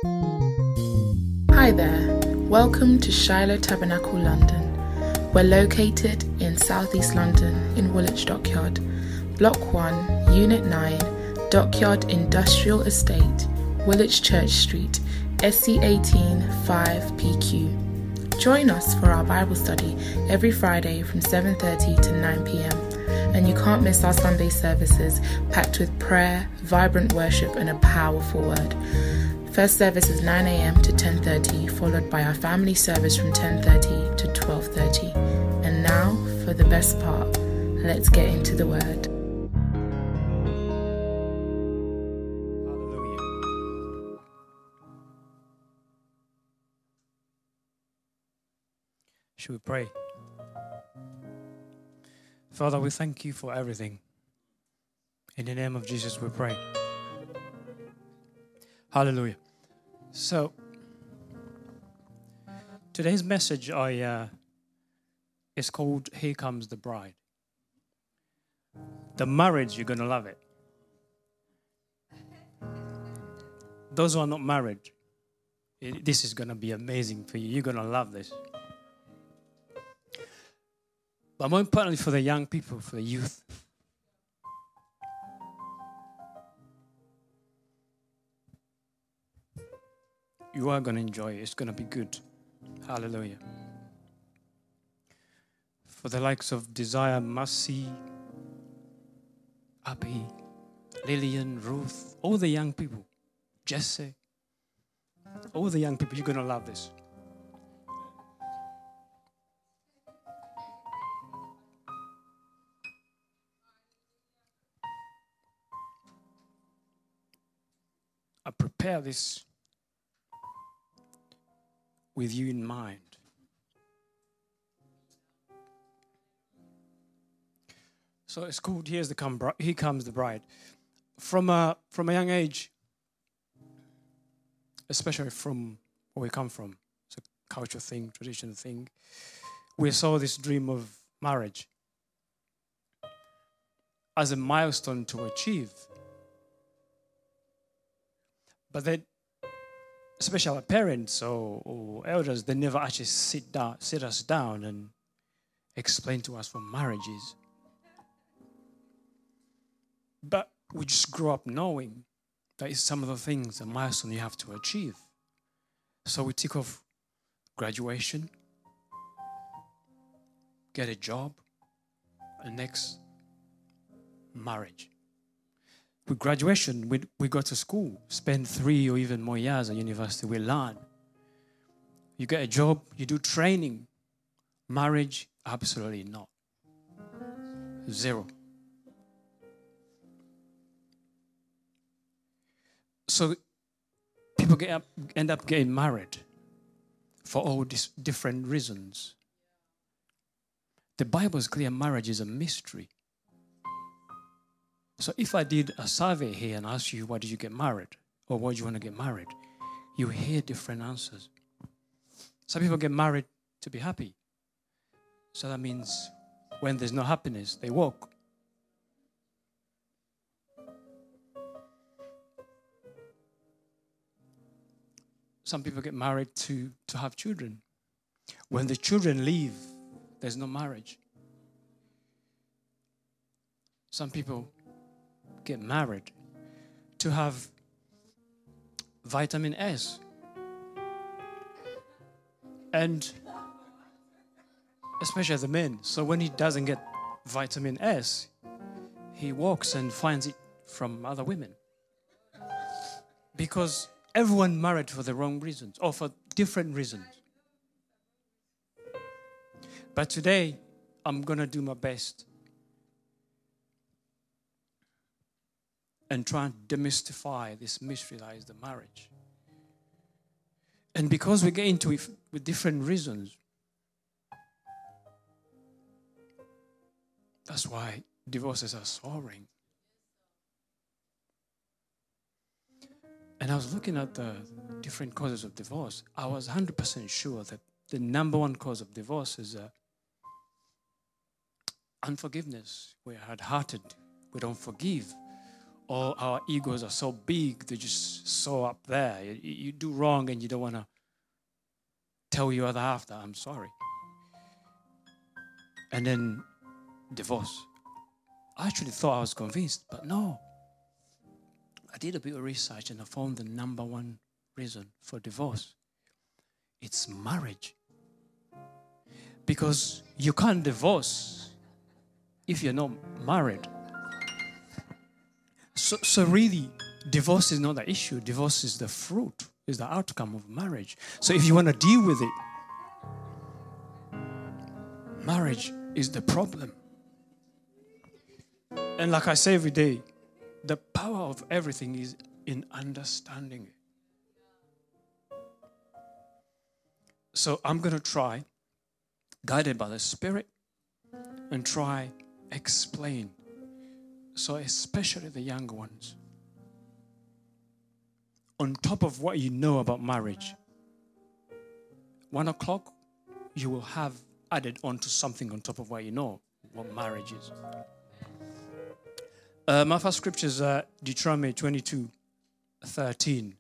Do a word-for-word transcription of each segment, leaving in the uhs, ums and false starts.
Hi there, welcome to Shiloh Tabernacle London. We're located in southeast London in Woolwich Dockyard, Block one, Unit nine, Dockyard Industrial Estate, Woolwich Church Street, S C eighteen five P Q. Join us for our Bible study every Friday from seven thirty to nine p.m. And you can't miss our Sunday services packed with prayer, vibrant worship and a powerful word. First service is nine a.m. to ten thirty, followed by our family service from ten thirty to twelve thirty. And now for the best part, let's get into the word. Hallelujah. Should we pray? Father, we thank you for everything. In the name of Jesus, we pray. Hallelujah. So, today's message I uh, is called Here Comes the Bride. The marriage, you're going to love it. Those who are not married, it, this is going to be amazing for you. You're going to love this. But more importantly for the young people, for the youth, you are going to enjoy it. It's going to be good. Hallelujah. For the likes of Desire, Mercy, Abby, Lillian, Ruth, all the young people, Jesse, all the young people, you're going to love this. I prepare this with you in mind. So it's called Here's the come, Here Comes the Bride. From a, from a young age, especially from where we come from, it's a culture thing, tradition thing, we saw this dream of marriage as a milestone to achieve. But then, especially our parents or, or elders, they never actually sit down, sit us down and explain to us what marriage is. But we just grow up knowing that it's some of the things, a milestone you have to achieve. So we take off graduation, get a job, and next, marriage. With graduation, we, we go to school, spend three or even more years at university, we learn. You get a job, you do training. Marriage, absolutely not. Zero. So people get up, end up getting married for all these different reasons. The Bible is clear, marriage is a mystery. So if I did a survey here and asked you, why did you get married? Or why do you want to get married? You hear different answers. Some people get married to be happy. So that means when there's no happiness, they walk. Some people get married to, to have children. When the children leave, there's no marriage. Some people get married to have vitamin S. And especially the men. So when he doesn't get vitamin S, he walks and finds it from other women. Because everyone married for the wrong reasons or for different reasons. But today, I'm going to do my best and try and demystify this mystery that is the marriage. And because we get into it with different reasons, that's why divorces are soaring. And I was looking at the different causes of divorce. I was one hundred percent sure that the number one cause of divorce is uh, unforgiveness. We're hard-hearted. We don't forgive. or our egos are so big, they're just so up there. You, you do wrong and you don't want to tell your other half that I'm sorry. And then divorce. I actually thought I was convinced, but no. I did a bit of research and I found the number one reason for divorce. It's marriage. Because you can't divorce if you're not married. So, so really, divorce is not the issue. Divorce is the fruit, is the outcome of marriage. So if you want to deal with it, marriage is the problem. And like I say every day, the power of everything is in understanding it. So I'm going to try, guided by the Spirit, and try explain. So especially the young ones, on top of what you know about marriage, one o'clock, you will have added on to something on top of what you know, what marriage is. Uh, my first scripture is uh, Deuteronomy twenty-two thirteen.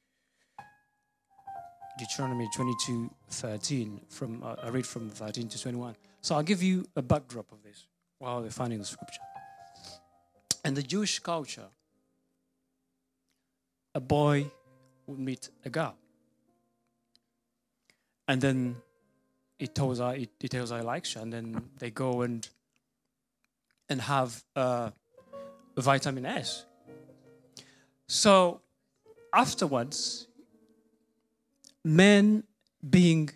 Deuteronomy twenty-two thirteen. From, uh, I read from thirteen to twenty-one. So I'll give you a backdrop of this while we're finding the scripture. In the Jewish culture, a boy would meet a girl. And then he tells her, he, he tells her he likes her, and then they go and, and have uh, vitamin S. So afterwards, men being,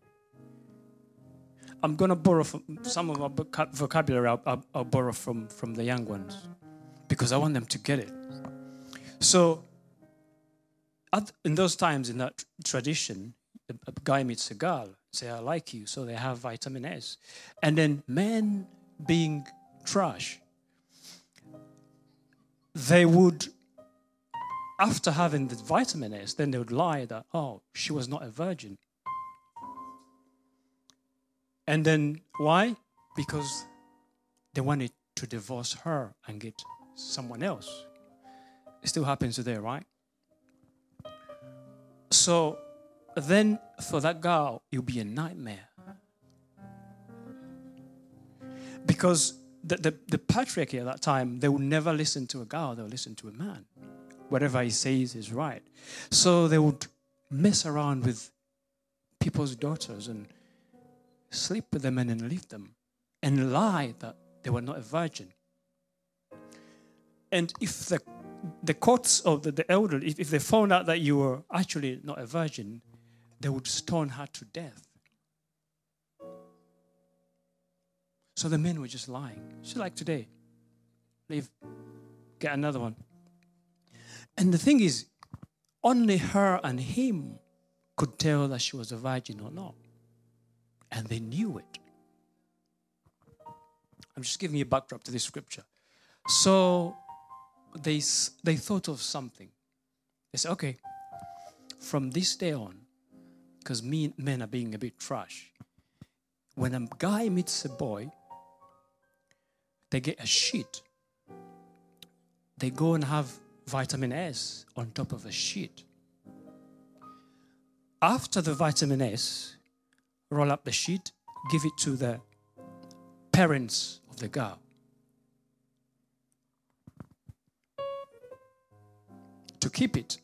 I'm going to borrow from some of our vocabulary, I'll, I'll, I'll borrow from, from the young ones, because I want them to get it. So, at, in those times, in that tradition, a guy meets a girl, say, I like you, so they have vitamin S. And then men being trash, they would, after having the vitamin S, then they would lie that, oh, she was not a virgin. And then why? Because they wanted to divorce her and get someone else. It still happens today, right? So then for that girl, it will be a nightmare. Because the, the, the patriarchy at that time, they would never listen to a girl, they would listen to a man. Whatever he says is right. So they would mess around with people's daughters and sleep with them and then leave them and lie that they were not a virgin. And if the the courts of the, the elder, if, if they found out that you were actually not a virgin, they would stone her to death. So the men were just lying. Just like today. Leave, get another one. And the thing is, only her and him could tell that she was a virgin or not. And they knew it. I'm just giving you a backdrop to this scripture. So they, they thought of something. They said, okay, from this day on, because men are being a bit trash, when a guy meets a boy, they get a sheet. They go and have vitamin S on top of a sheet. After the vitamin S, roll up the sheet, give it to the parents of the girl. To keep it.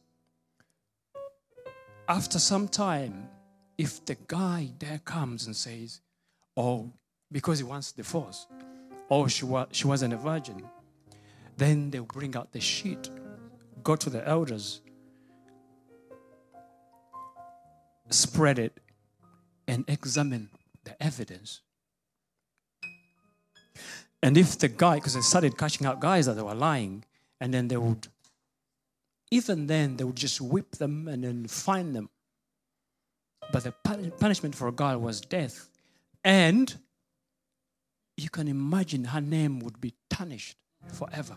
After some time, if the guy there comes and says, oh, because he wants divorce, oh, she, wa- she wasn't a virgin, then they'll bring out the sheet, go to the elders, spread it, and examine the evidence. And if the guy, because they started catching out guys that they were lying, and then they would, even then, they would just whip them and then fine them. But the punishment for a girl was death. And you can imagine her name would be tarnished forever.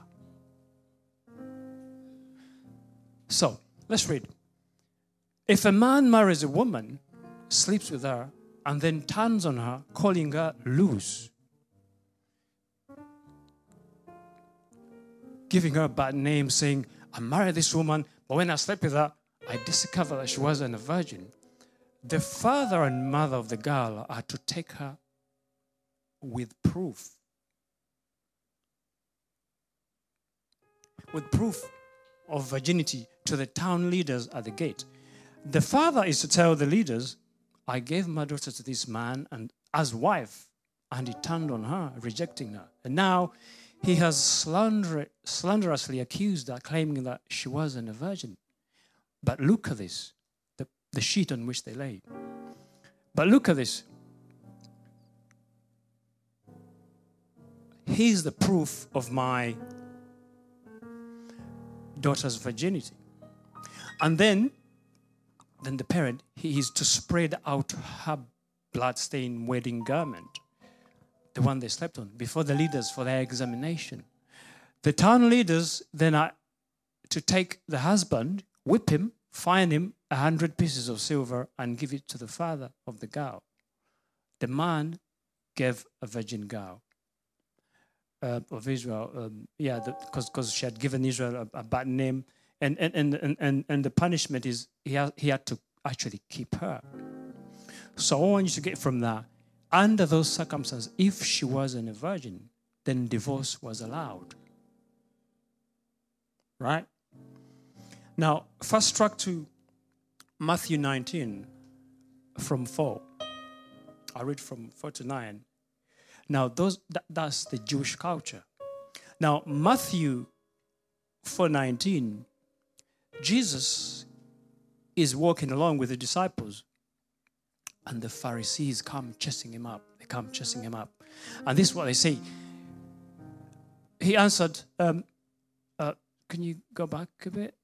So, let's read. If a man marries a woman, sleeps with her, and then turns on her, calling her loose, giving her a bad name, saying, I married this woman, but when I slept with her, I discovered that she wasn't a virgin. The father and mother of the girl are to take her with proof. With proof of virginity to the town leaders at the gate. The father is to tell the leaders, I gave my daughter to this man and as wife, and he turned on her, rejecting her. And now he has slander, slanderously accused her, claiming that she wasn't a virgin. But look at this, the, the sheet on which they lay. But look at this. Here's the proof of my daughter's virginity. And then, then the parent, he is to spread out her blood-stained wedding garment, the one they slept on, before the leaders for their examination. The town leaders then are to take the husband, whip him, fine him a hundred pieces of silver, and give it to the father of the girl. The man gave a virgin girl uh, of Israel, um, yeah, because because she had given Israel a, a bad name, and and, and and and the punishment is he had, he had to actually keep her. So I want you to get from that. Under those circumstances, if she wasn't a virgin, then divorce was allowed. Right? Now, fast track to Matthew nineteen from four. I read from four to nine. Now, those that, that's the Jewish culture. Now, Matthew four nineteen, Jesus is walking along with the disciples, and the Pharisees come chasing him up. They come chasing him up. And this is what they say. He answered, um, uh, can you go back a bit?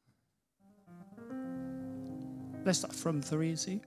Let's start from three, see?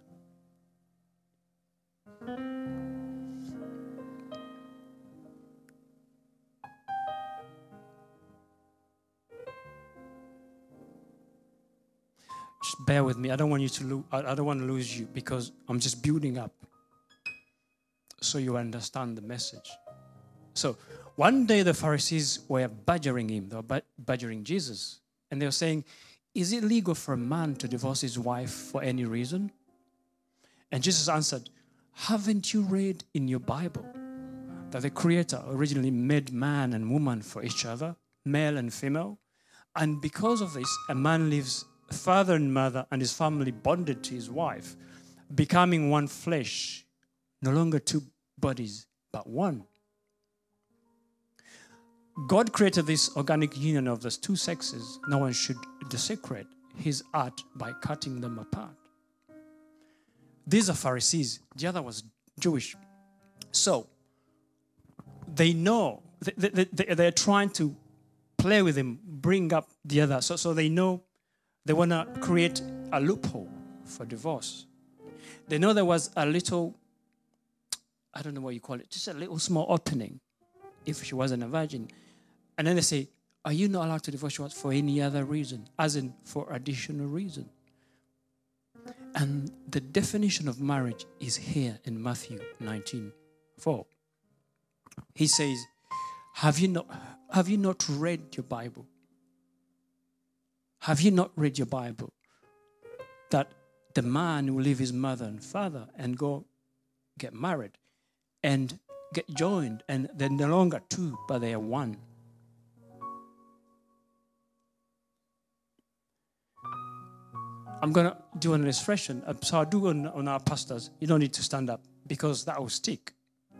Just bear with me. I don't want you to lose. I don't want to lose you because I'm just building up so you understand the message. So one day the Pharisees were badgering him. They were badgering Jesus. And they were saying, is it legal for a man to divorce his wife for any reason? And Jesus answered, haven't you read in your Bible that the Creator originally made man and woman for each other, male and female? And because of this, a man lives father and mother and his family bonded to his wife, becoming one flesh, no longer two bodies, but one. God created this organic union of those two sexes. No one should desecrate his art by cutting them apart. These are Pharisees. The other was Jewish. So, they know, they, they, they, they're trying to play with him, bring up the other. So, so they know they want to create a loophole for divorce. They know there was a little, I don't know what you call it, just a little small opening if she wasn't a virgin. And then they say, are you not allowed to divorce your wife for any other reason? As in, for additional reason. And the definition of marriage is here in Matthew nineteen four. He says, have you not, have you not read your Bible? Have you not read your Bible? That the man will leave his mother and father and go get married and get joined, and they're no longer two, but they are one. I'm going to do an illustration. So I'll do on, on our pastors. You don't need to stand up because that will stick.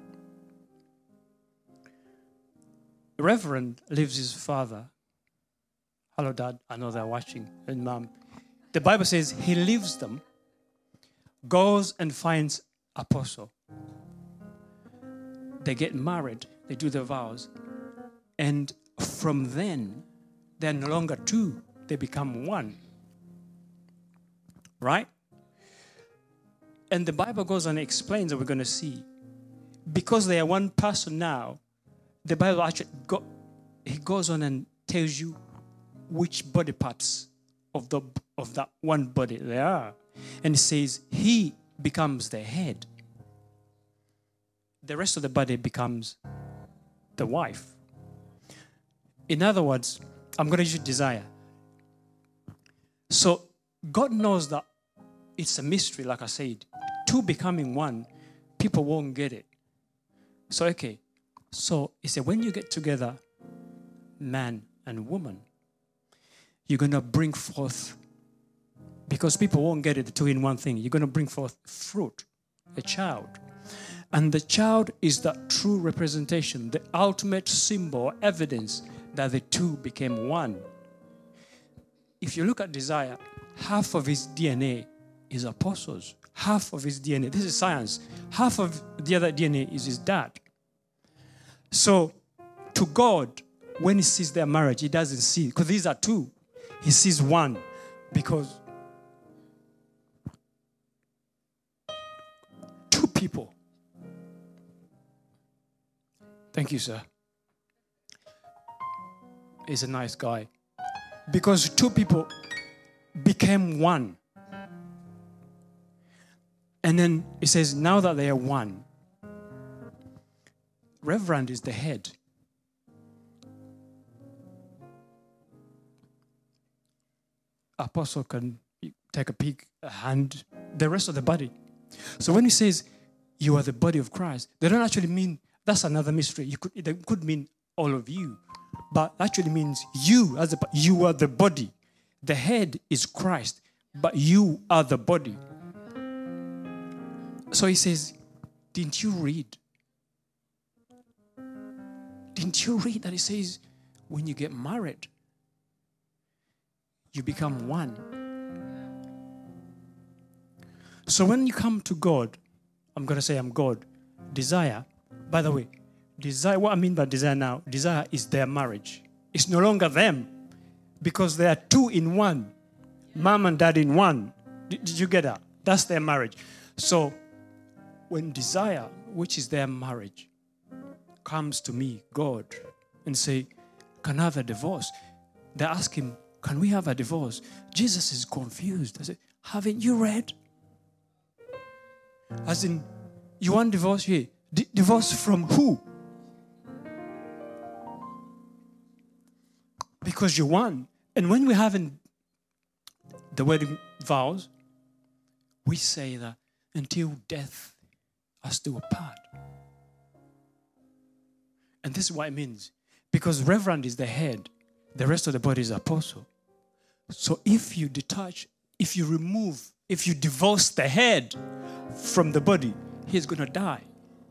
The Reverend leaves his father. Hello, Dad. I know they're watching. And Mom. The Bible says he leaves them, goes and finds Apostle. They get married. They do their vows. And from then, they're no longer two. They become one. Right? And the Bible goes on and explains that we're going to see. Because they are one person now, the Bible actually go, he goes on and tells you which body parts of the of that one body they are. And it says he becomes the head. The rest of the body becomes the wife. In other words, I'm going to use desire. So God knows that it's a mystery, like I said. Two becoming one, people won't get it. So, okay. So, he said, when you get together, man and woman, you're going to bring forth, because people won't get it, the two in one thing, you're going to bring forth fruit, a child. And the child is the true representation, the ultimate symbol, evidence that the two became one. If you look at Desire, half of his D N A is apostles. Half of his D N A, this is science, half of the other D N A is his dad. So, to God, when he sees their marriage, he doesn't see, because these are two. He sees one, because two people. Thank you, sir. He's a nice guy. Because two people became one. And then it says, now that they are one, Reverend is the head. Apostle can take a peek, a hand, the rest of the body. So when he says, you are the body of Christ, they don't actually mean, that's another mystery. You could, it could mean all of you. But actually means you, as a, you are the body. The head is Christ, but you are the body. So he says, didn't you read? Didn't you read that it says, when you get married, you become one? So when you come to God, I'm going to say I'm God. Desire, by the way, desire, what I mean by desire now, desire is their marriage. It's no longer them, because they are two in one. Mom and dad in one. Did, did you get that? That's their marriage. So when desire, which is their marriage, comes to me, God, and say, can I have a divorce? They ask him, can we have a divorce? Jesus is confused. I say, haven't you read? As in, you want divorce here? D- divorce from who? Because you won. And when we're having the wedding vows, we say that until death us still apart. And this is what it means. Because Reverend is the head, the rest of the body is apostle. So if you detach, if you remove, if you divorce the head from the body, he's going to die.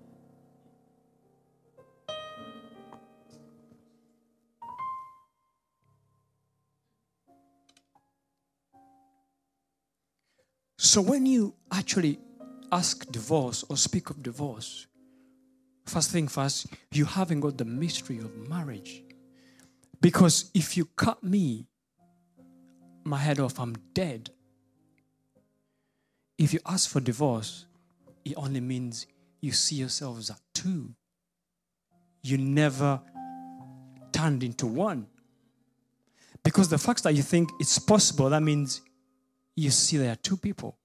So when you actually ask divorce or speak of divorce, first thing first, you haven't got the mystery of marriage. Because if you cut me, my head off, I'm dead. If you ask for divorce, it only means you see yourselves as two. You never turned into one. Because the fact that you think it's possible, that means you see there are two people.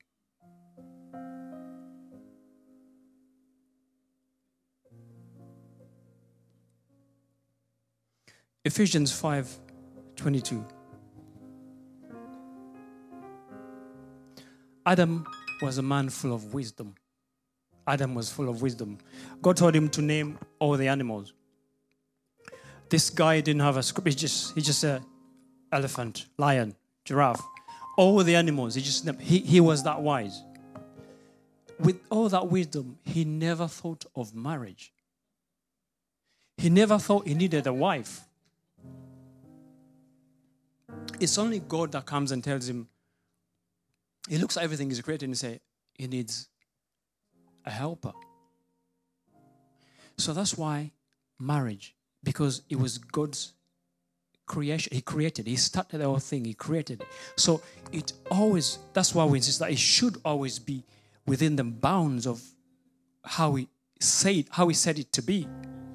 Ephesians five twenty-two. Adam was a man full of wisdom. Adam was full of wisdom. God told him to name all the animals. This guy didn't have a script. He just, he just said elephant, lion, giraffe. All the animals. He just he, he was that wise. With all that wisdom, he never thought of marriage. He never thought he needed a wife. It's only God that comes and tells him, he looks at everything he's created and says, he needs a helper. So that's why marriage, because it was God's creation. He created it. He started the whole thing. He created it. So it always, that's why we insist that it should always be within the bounds of how he said, how he said it to be.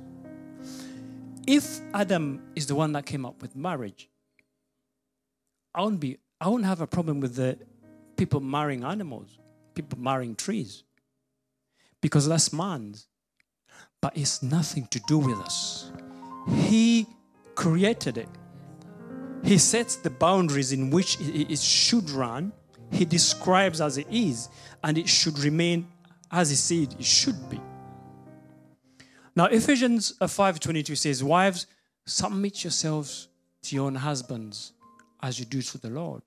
If Adam is the one that came up with marriage, I won't be, I won't have a problem with the people marrying animals, people marrying trees, because that's man's. But it's nothing to do with us. He created it. He sets the boundaries in which it should run. He describes as it is, and it should remain as he said it should be. Now, Ephesians five twenty-two says, wives, submit yourselves to your own husbands as you do to the Lord.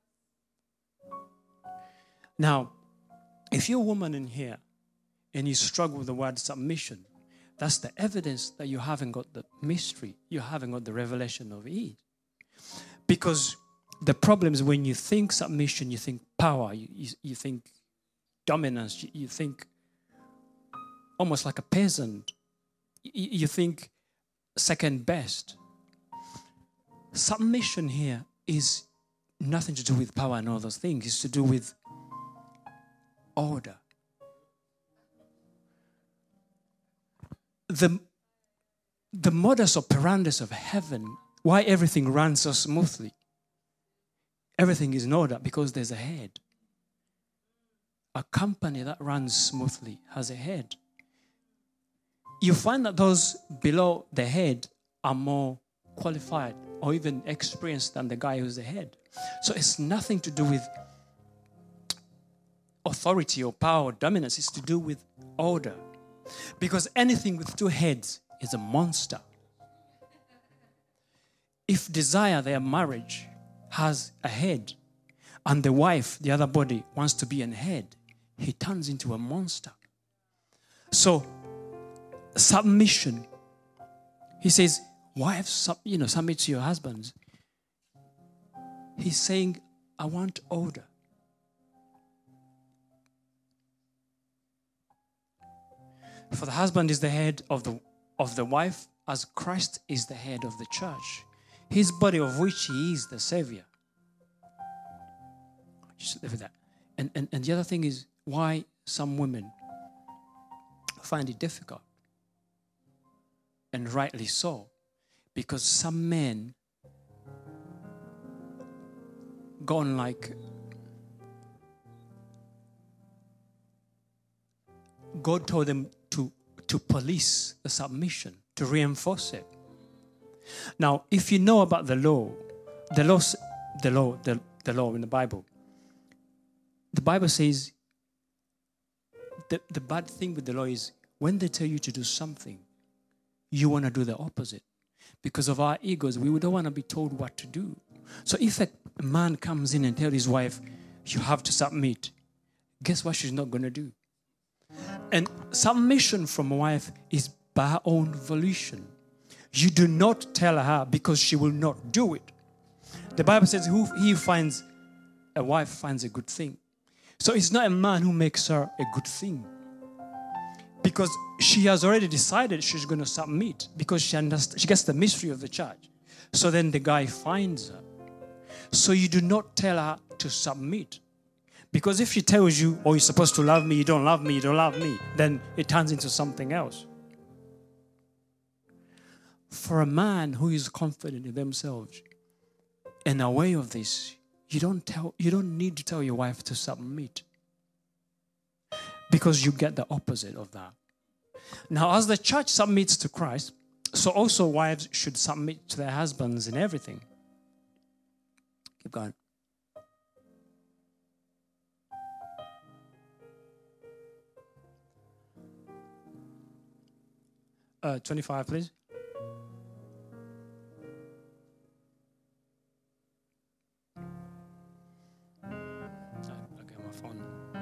Now, if you're a woman in here and you struggle with the word submission, that's the evidence that you haven't got the mystery, you haven't got the revelation of it. Because the problem is when you think submission, you think power, you, you, you think dominance, you, you think almost like a peasant. You, you think second best. Submission here is nothing to do with power and all those things. It's to do with order. The, the modus operandi of heaven, why everything runs so smoothly, everything is in order because there's a head. A company that runs smoothly has a head. You find that those below the head are more qualified or even experienced than the guy who's the head. So it's nothing to do with authority or power or dominance. It's to do with order. Because anything with two heads is a monster. If desire, their marriage, has a head, and the wife, the other body, wants to be a head, he turns into a monster. So, submission. He says, wives, sub, you know, submit to your husbands. He's saying, I want order. For the husband is the head of the of the wife, as Christ is the head of the church, his body of which he is the Savior. Just live with that. And, and, and the other thing is why some women find it difficult. And rightly so. Because some men go on like God told them to, to police the submission, to reinforce it. Now, if you know about the law, the law, the law, the, the law in the Bible, the Bible says the, the bad thing with the law is when they tell you to do something, you want to do the opposite. Because of our egos, we don't want to be told what to do. So if a man comes in and tells his wife, you have to submit, guess what she's not going to do? And submission from a wife is by her own volition. You do not tell her because she will not do it. The Bible says who he finds a wife finds a good thing. So it's not a man who makes her a good thing. Because she has already decided she's going to submit because she understands, she gets the mystery of the church. So then the guy finds her. So you do not tell her to submit. Because if she tells you, oh, you're supposed to love me, you don't love me, you don't love me, then it turns into something else. For a man who is confident in themselves and aware of this, you don't tell, you don't need to tell your wife to submit. Because you get the opposite of that. Now, as the church submits to Christ, so also wives should submit to their husbands in everything. Keep going. Uh, twenty-five, please. Okay, my phone.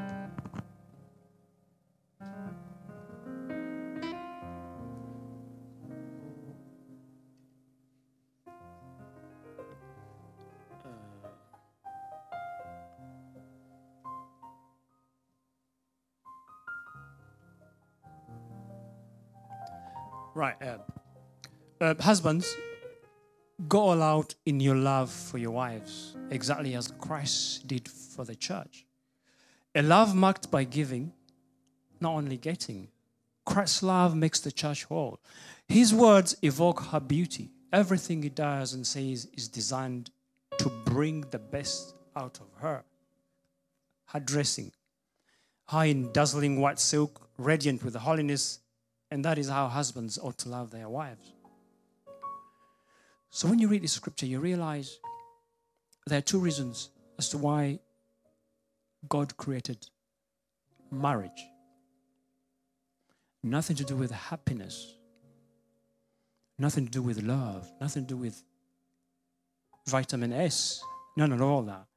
Right. Uh, uh, husbands, go all out in your love for your wives, exactly as Christ did for the church. A love marked by giving, not only getting. Christ's love makes the church whole. His words evoke her beauty. Everything he does and says is designed to bring the best out of her. Her dressing, her in dazzling white silk, radiant with holiness. And that is how husbands ought to love their wives. So when you read this scripture, you realize there are two reasons as to why God created marriage. Nothing to do with happiness. Nothing to do with love. Nothing to do with vitamin S. None of all that.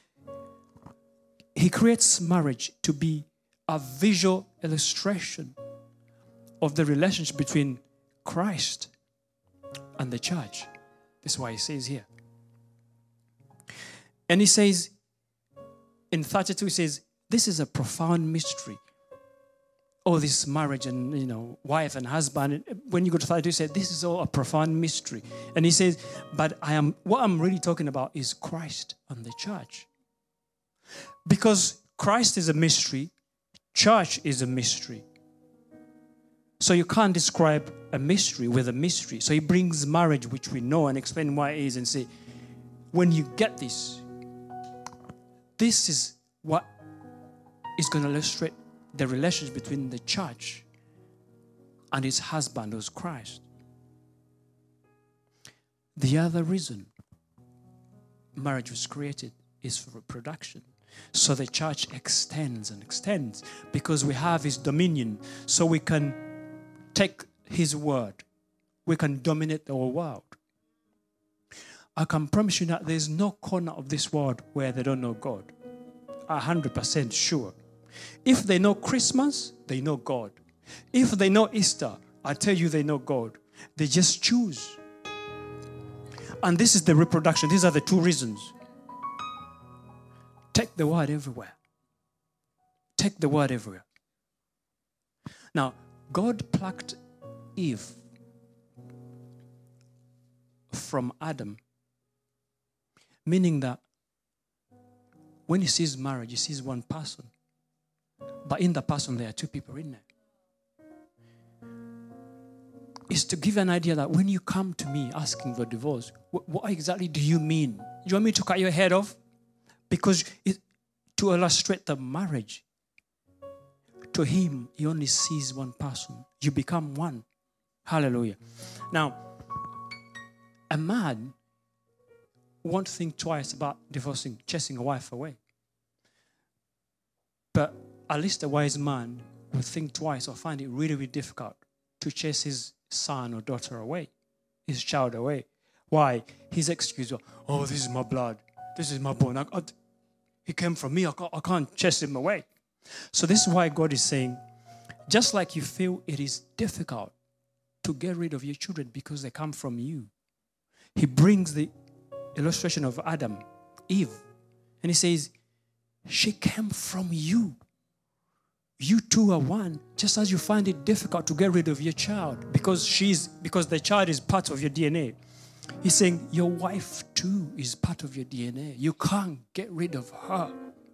He creates marriage to be a visual illustration of the relationship between Christ and the church. This is why he says here. And he says, in thirty-two, he says, this is a profound mystery. Oh, this marriage and, you know, wife and husband. When you go to thirty-two, he said, this is all a profound mystery. And he says, but I am, what I'm really talking about is Christ and the church. Because Christ is a mystery, church is a mystery. So you can't describe a mystery with a mystery. So he brings marriage, which we know, and explain why it is, and say, when you get this, this is what is going to illustrate the relationship between the church and its husband, who's Christ. The other reason marriage was created is for reproduction. So the church extends and extends because we have his dominion, so we can take his word. We can dominate the whole world. I can promise you that there's no corner of this world where they don't know God. A hundred percent sure. If they know Christmas, they know God. If they know Easter, I tell you they know God. They just choose. And this is the reproduction. These are the two reasons. Take the word everywhere. Take the word everywhere. Now, God plucked Eve from Adam, meaning that when he sees marriage, he sees one person. But in the person, there are two people in there. It's to give an idea that when you come to me asking for divorce, what, what exactly do you mean? Do you want me to cut your head off? Because it, to illustrate the marriage, to him, he only sees one person. You become one. Hallelujah. Now, a man won't think twice about divorcing, chasing a wife away. But at least a wise man will think twice or find it really, really difficult to chase his son or daughter away, his child away. Why? His excuse, oh, this is my blood. This is my bone. I, I, he came from me. I can't, I can't chase him away. So this is why God is saying, just like you feel it is difficult to get rid of your children because they come from you, he brings the illustration of Adam, Eve, and he says, she came from you. You two are one, just as you find it difficult to get rid of your child because she's because the child is part of your D N A. He's saying your wife too is part of your D N A. You can't get rid of her.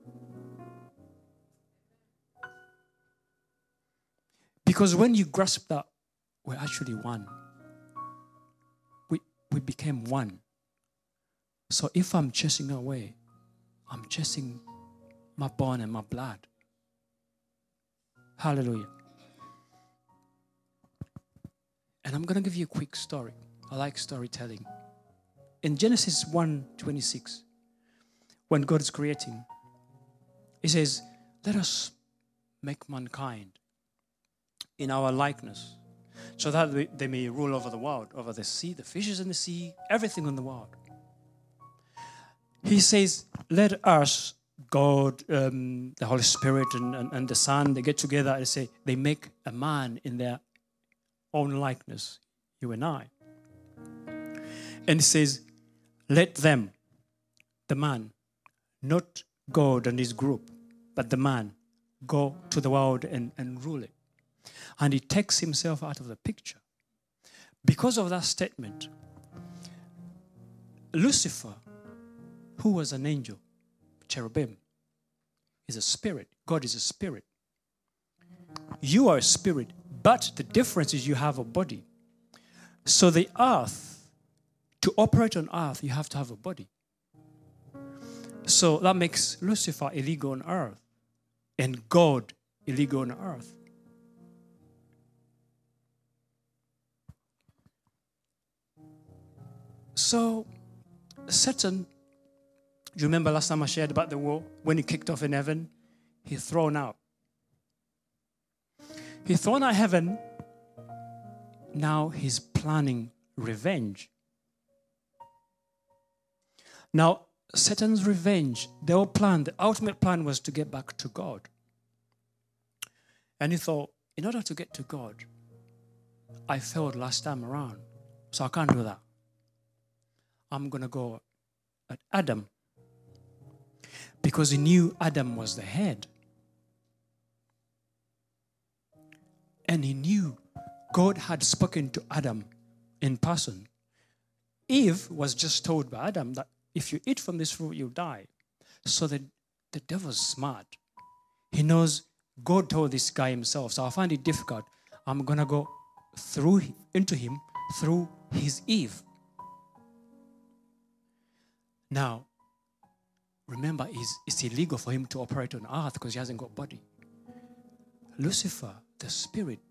Because when you grasp that, we're actually one. We, we became one. So if I'm chasing away, I'm chasing my bone and my blood. Hallelujah. And I'm going to give you a quick story. I like storytelling. In Genesis one twenty-six, when God is creating, he says, let us make mankind in our likeness, so that they may rule over the world, over the sea, the fishes in the sea, everything in the world. He says, let us, God, um, the Holy Spirit and, and, and the Son, they get together and say, they make a man in their own likeness, you and I. And he says, let them, the man, not God and his group, but the man, go to the world and, and rule it. And he takes himself out of the picture. Because of that statement, Lucifer, who was an angel, cherubim, is a spirit. God is a spirit. You are a spirit, but the difference is you have a body. So the earth, to operate on earth, you have to have a body. So that makes Lucifer illegal on earth and God illegal on earth. So, Satan, do you remember last time I shared about the war? When he kicked off in heaven, he's thrown out. He's thrown out heaven. Now he's planning revenge. Now, Satan's revenge, the whole plan, the ultimate plan was to get back to God. And he thought, in order to get to God, I failed last time around, so I can't do that. I'm going to go at Adam. Because he knew Adam was the head. And he knew God had spoken to Adam in person. Eve was just told by Adam that if you eat from this fruit, you'll die. So the, the devil's smart. He knows God told this guy himself. So I find it difficult. I'm going to go through into him through his Eve. Now, remember, it's, it's illegal for him to operate on earth because he hasn't got body. Lucifer, the spirit,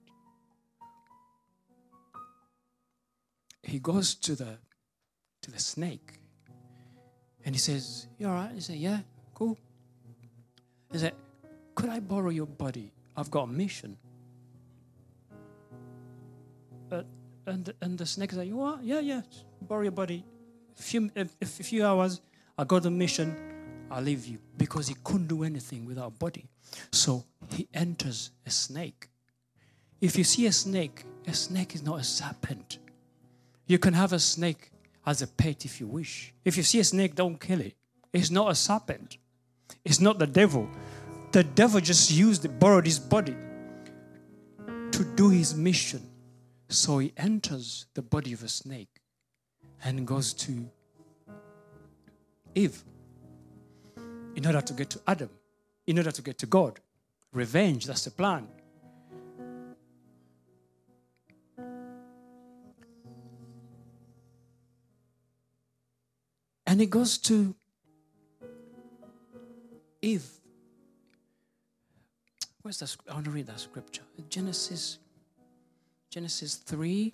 he goes to the to the snake and he says, "You all right?" He said, "Yeah, cool." He said, "Could I borrow your body? I've got a mission." Uh, and and the snake said, "You what? Yeah, yeah, borrow your body. A few, a, a few hours, I got the mission, I'll leave you." Because he couldn't do anything without a body. So he enters a snake. If you see a snake, a snake is not a serpent. You can have a snake as a pet if you wish. If you see a snake, don't kill it. It's not a serpent. It's not the devil. The devil just used, borrowed his body to do his mission. So he enters the body of a snake and goes to Eve in order to get to Adam, in order to get to God. Revenge, that's the plan. And he goes to Eve. Where's that? I want to read that scripture. Genesis, Genesis three.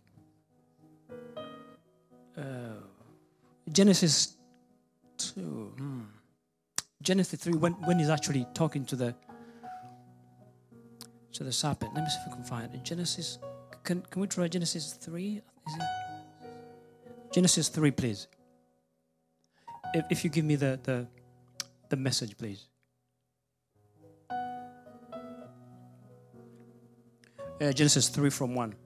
Uh, Genesis two. Hmm. Genesis three. When when he's actually talking to the to the serpent. Let me see if I can find it. Genesis. Can can we try Genesis three? Is it? Genesis three, please. If, if you give me the, the, the message, please. Uh, Genesis three from one.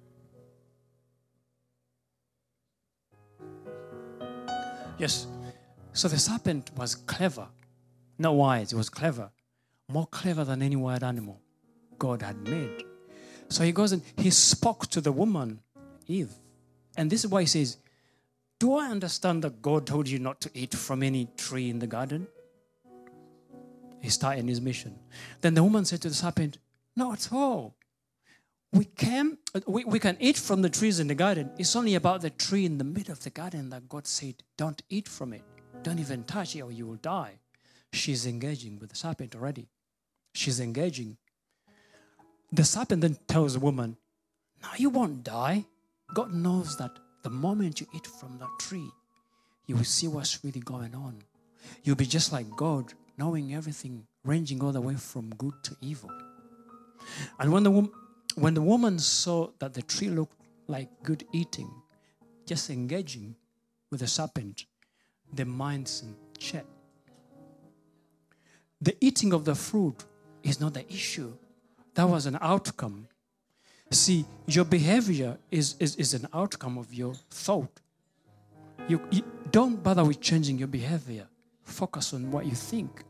Yes. So the serpent was clever. Not wise, it was clever. More clever than any wild animal God had made. So he goes and he spoke to the woman, Eve. And this is why he says, "Do I understand that God told you not to eat from any tree in the garden?" He started his mission. Then the woman said to the serpent, "Not at all. We can, we, we can eat from the trees in the garden. It's only about the tree in the middle of the garden that God said, don't eat from it. Don't even touch it or you will die." She's engaging with the serpent already. She's engaging. The serpent then tells the woman, "No, you won't die. God knows that the moment you eat from that tree, you will see what's really going on. You'll be just like God, knowing everything, ranging all the way from good to evil." And when the, wom- when the woman saw that the tree looked like good eating, just engaging with the serpent, the mind's in check. The eating of the fruit is not the issue. That was an outcome. See, your behavior is, is, is an outcome of your thought. You, you don't bother with changing your behavior. Focus on what you think.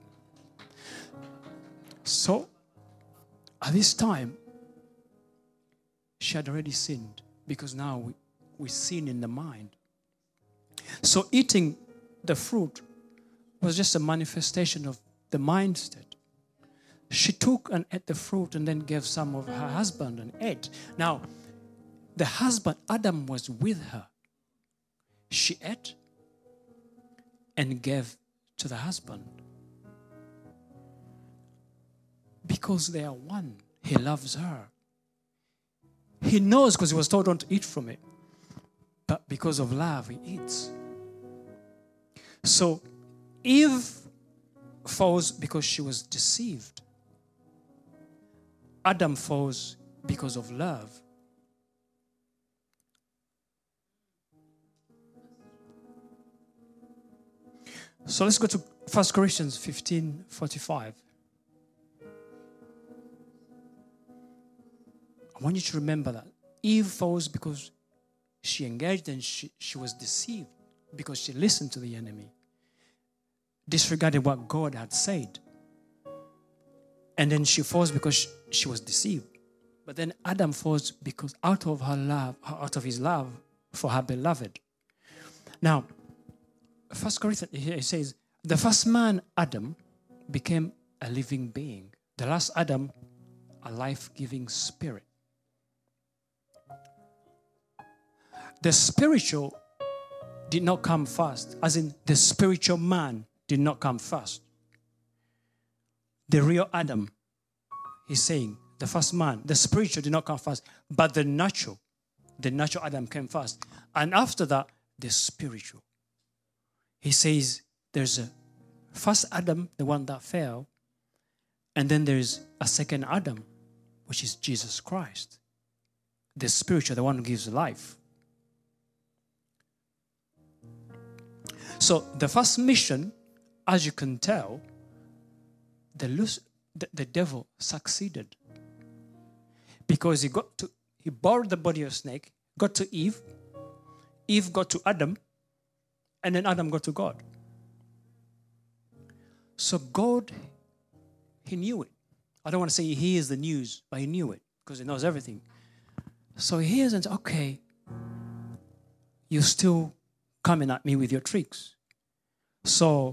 So, at this time, she had already sinned because now we, we sin in the mind. So eating the fruit was just a manifestation of the mind state. She took and ate the fruit and then gave some of her husband and ate. Now, the husband, Adam, was with her. She ate and gave to the husband. Because they are one. He loves her. He knows because he was told not to eat from it. But because of love, he eats. So Eve falls because she was deceived. Adam falls because of love. So let's go to First Corinthians fifteen forty-five. I want you to remember that Eve falls because she engaged and she, she was deceived because she listened to the enemy, disregarded what God had said. And then she falls because she, she was deceived. But then Adam falls because out of her love, out of his love for her beloved. Now, First Corinthians, it says, the first man, Adam, became a living being. The last Adam, a life-giving spirit. The spiritual did not come first, as in the spiritual man did not come first. The real Adam, he's saying, the first man, the spiritual did not come first, but the natural, the natural Adam came first. And after that, the spiritual. He says there's a first Adam, the one that fell, and then there's a second Adam, which is Jesus Christ. The spiritual, the one who gives life. So the first mission, as you can tell, the, the, the devil succeeded. Because he got to, he borrowed the body of a snake, got to Eve, Eve got to Adam, and then Adam got to God. So God, he knew it. I don't want to say he hears the news, but he knew it because he knows everything. So he hears and says, okay, you're still coming at me with your tricks. So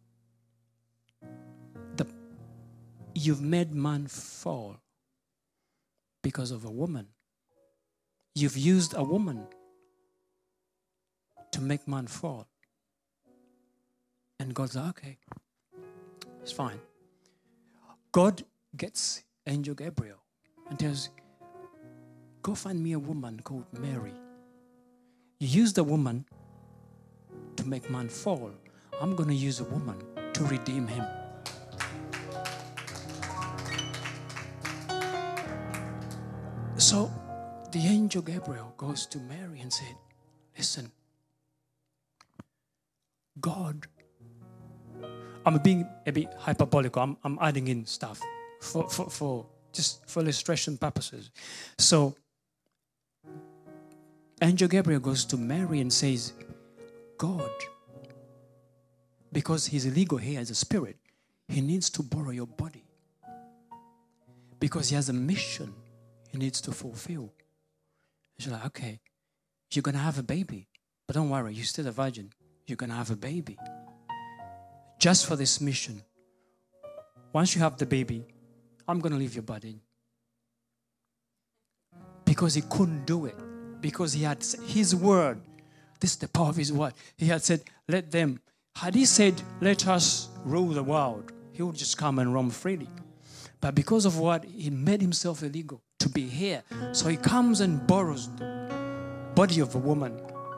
the, you've made man fall because of a woman. You've used a woman to make man fall. And God's like, okay, it's fine. God gets Angel Gabriel and tells, go find me a woman called Mary. You use the woman to make man fall. I'm going to use a woman to redeem him. So the angel Gabriel goes to Mary and said, listen, God, I'm being a bit hyperbolic. I'm, I'm adding in stuff for, for, for just for illustration purposes. So Angel Gabriel goes to Mary and says, God, because he's illegal here as a spirit, he needs to borrow your body. Because he has a mission he needs to fulfill. She's like, okay, you're going to have a baby. But don't worry, you're still a virgin. You're going to have a baby. Just for this mission. Once you have the baby, I'm going to leave your body. Because he couldn't do it. Because he had his word. This is the power of his word. He had said, let them. Had he said, let us rule the world, he would just come and roam freely. But because of what, he made himself illegal to be here. So he comes and borrows the body of a woman.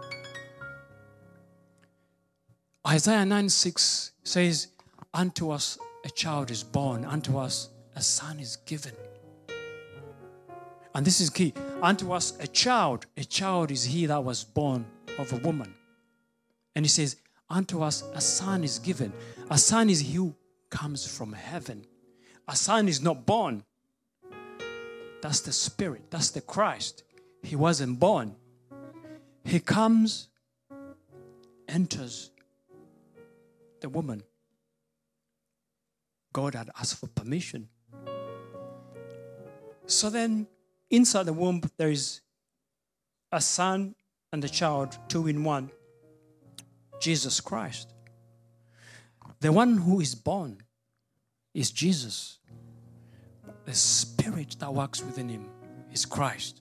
Isaiah nine six says, unto us a child is born, unto us a son is given. And this is key. Unto us a child, a child is he that was born of a woman. And he says, unto us a son is given. A son is he who comes from heaven. A son is not born. That's the Spirit. That's the Christ. He wasn't born. He comes, enters the woman. God had asked for permission. So then, inside the womb, there is a son and a child, two in one. Jesus Christ. The one who is born is Jesus. The Spirit that works within him is Christ.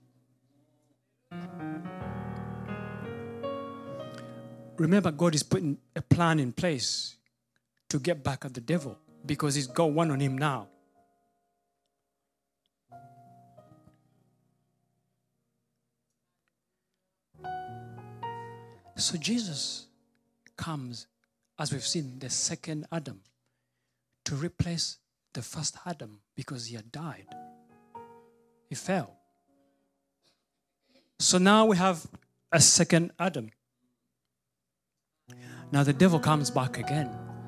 Remember, God is putting a plan in place to get back at the devil because he's got one on him now. So Jesus comes as we've seen, the second Adam to replace the first Adam because he had died. He fell. So now we have a second Adam. Now the devil comes back again.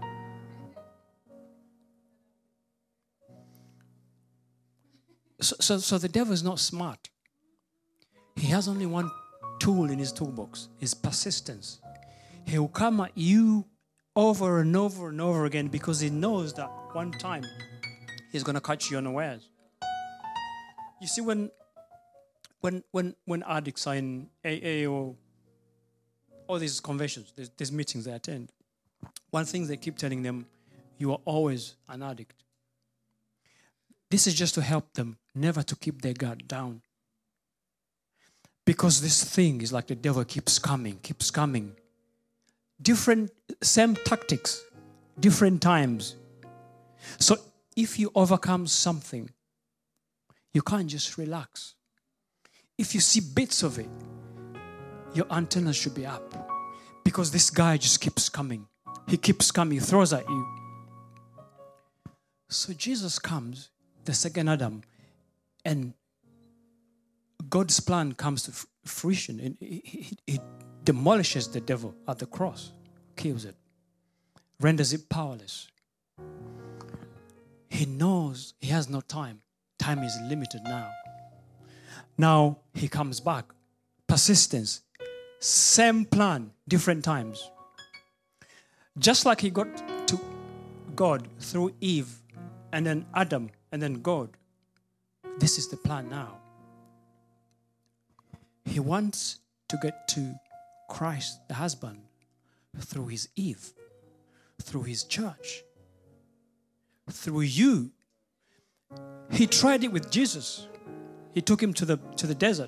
So, so, so the devil is not smart. He has only one tool in his toolbox, his persistence. He will come at you over and over and over again because he knows that one time he's going to catch you unawares. You see, when when when when addicts are in A A or all these conventions, there's, there's meetings they attend, one thing they keep telling them, you are always an addict. This is just to help them never to keep their guard down. Because this thing is like the devil keeps coming, keeps coming. Different, same tactics, different times. So if you overcome something, you can't just relax. If you see bits of it, your antennas should be up. Because this guy just keeps coming. He keeps coming, he throws at you. So Jesus comes, the second Adam, and God's plan comes to fruition. And he, he, he demolishes the devil at the cross, kills it, renders it powerless. He knows he has no time. Time is limited now. Now he comes back. Persistence. Same plan, different times. Just like he got to God through Eve, and then Adam, and then God. This is the plan now. He wants to get to Christ, the husband, through his Eve, through his church, through you. He tried it with Jesus. He took him to the to the desert.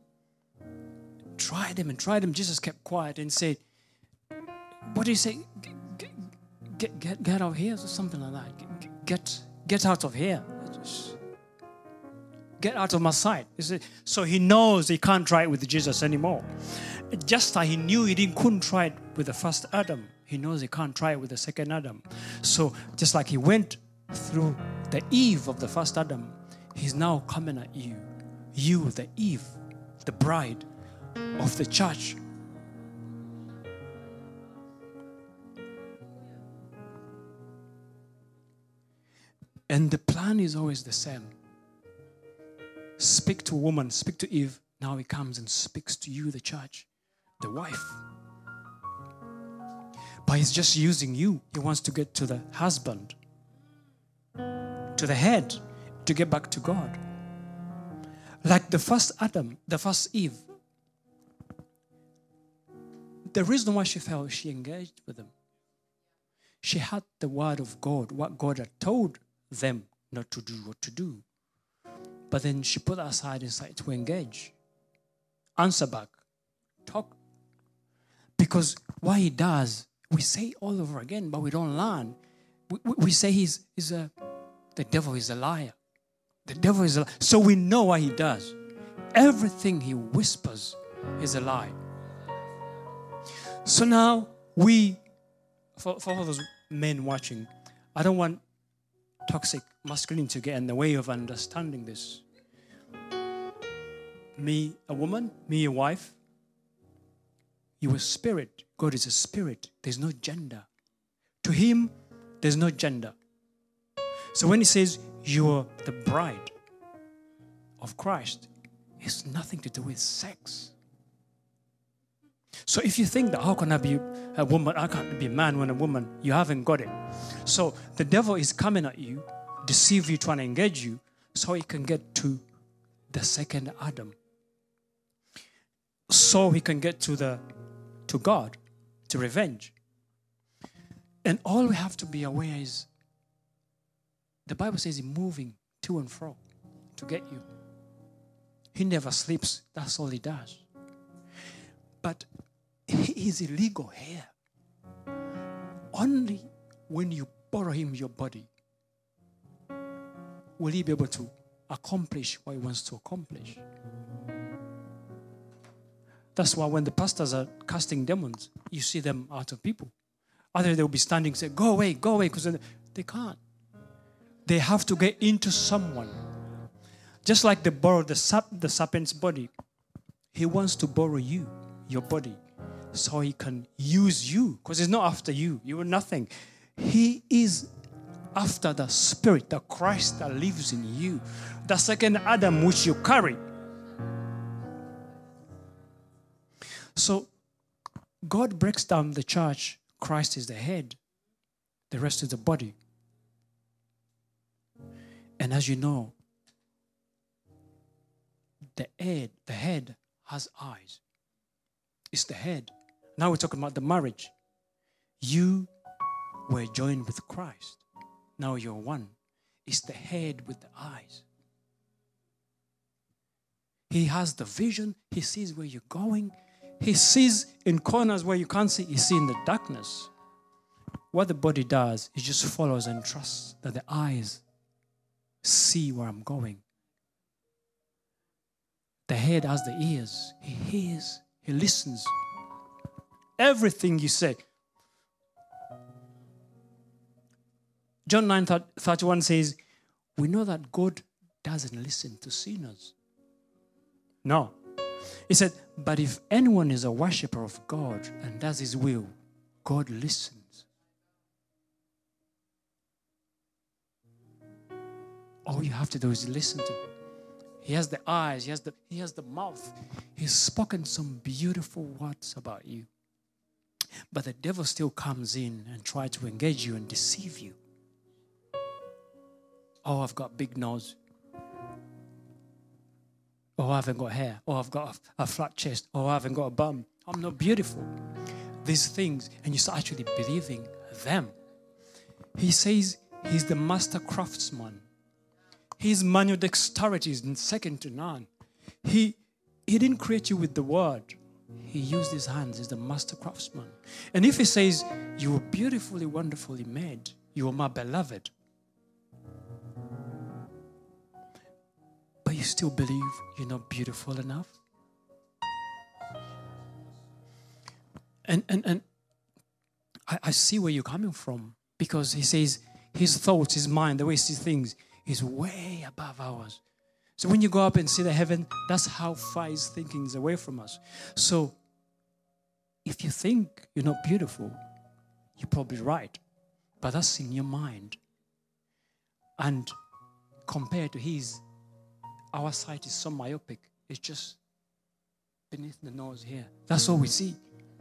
Tried him and tried him. Jesus kept quiet and said, what do you say? Get, get, get, get out of here or something like that. Get, get out of here. Get out of my sight. So he knows he can't try it with Jesus anymore. Just like he knew he didn't, couldn't try it with the first Adam, he knows he can't try it with the second Adam. So just like he went through the Eve of the first Adam, he's now coming at you. You, the Eve, the bride of the church. And the plan is always the same. Speak to a woman, speak to Eve. Now he comes and speaks to you, the church, the wife. But he's just using you. He wants to get to the husband, to the head, to get back to God. Like the first Adam, the first Eve. The reason why she fell, she engaged with him. She had the word of God, what God had told them not to do, what to do. But then she put that aside and started to engage. Answer back. Talk. Because what he does, we say all over again, but we don't learn. We, we, we say he's, he's a, the devil is a liar. The devil is a liar. So we know what he does. Everything he whispers is a lie. So now we, for, for all those men watching, I don't want toxic masculinity to get in the way of understanding this. Me, a woman, me, a wife, you a spirit. God is a spirit. There's no gender. To him, there's no gender. So when he says you're the bride of Christ, it's nothing to do with sex. So if you think that how can I be a woman, I can't be a man when a woman, you haven't got it. So the devil is coming at you, deceive you, trying to engage you, so he can get to the second Adam. So he can get to the to God, to revenge. And all we have to be aware is the Bible says he's moving to and fro to get you. He never sleeps. That's all he does. But he is illegal here. Only when you borrow him your body will he be able to accomplish what he wants to accomplish. That's why when the pastors are casting demons, you see them out of people. Otherwise, they'll be standing and say, go away, go away, because they can't. They have to get into someone. Just like they borrowed the, sap, the serpent's body. He wants to borrow you, your body, so he can use you, because he's not after you. You are nothing. He is after the Spirit, the Christ that lives in you, the second Adam which you carry. So God breaks down the church. Christ is the head. The rest is the body. And as you know, the head, the head has eyes. It's the head. Now we're talking about the marriage. You were joined with Christ. Now you're one. It's the head with the eyes. He has the vision. He sees where you're going. He sees in corners where you can't see. He sees in the darkness. What the body does, it just follows and trusts that the eyes see where I'm going. The head has the ears. He hears. He listens. Everything you say. John nine thirty-one says, we know that God doesn't listen to sinners. No. He said, but if anyone is a worshiper of God and does his will, God listens. All you have to do is listen to him. He has the eyes, he has the, he has the mouth. He's spoken some beautiful words about you. But the devil still comes in and tries to engage you and deceive you. Oh, I've got a big nose. Oh, I haven't got hair. Oh, I've got a, a flat chest. Oh, I haven't got a bum. I'm not beautiful. These things, and you start actually believing them. He says he's the master craftsman. His manual dexterity is second to none. He, he didn't create you with the word. He used his hands. He's the master craftsman. And if he says, you were beautifully, wonderfully made, you are my beloved, but you still believe you're not beautiful enough? And and and I, I see where you're coming from, because he says his thoughts, his mind, the way he sees things is way above ours. So when you go up and see the heaven, that's how far his thinking is away from us. So if you think you're not beautiful, you're probably right. But that's in your mind. And compared to his, our sight is so myopic. It's just beneath the nose here. That's all we see.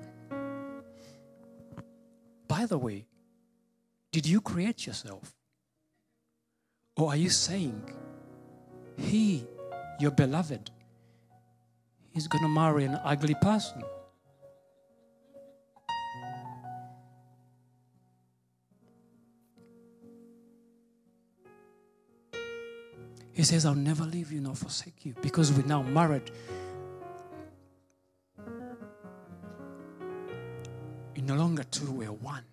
By the way, did you create yourself? Or are you saying, he, your beloved, is going to marry an ugly person? He says, I'll never leave you nor forsake you, because we're now married. You're no longer two, we're one.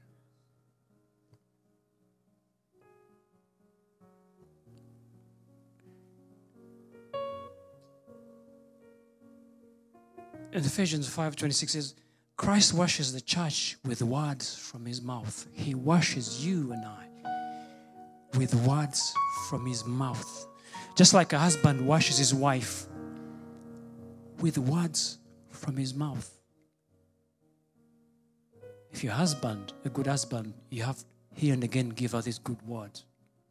In Ephesians five twenty-six says, Christ washes the church with words from his mouth. He washes you and I with words from his mouth. Just like a husband washes his wife with words from his mouth. If your husband, a good husband, you have here and again give her these good words.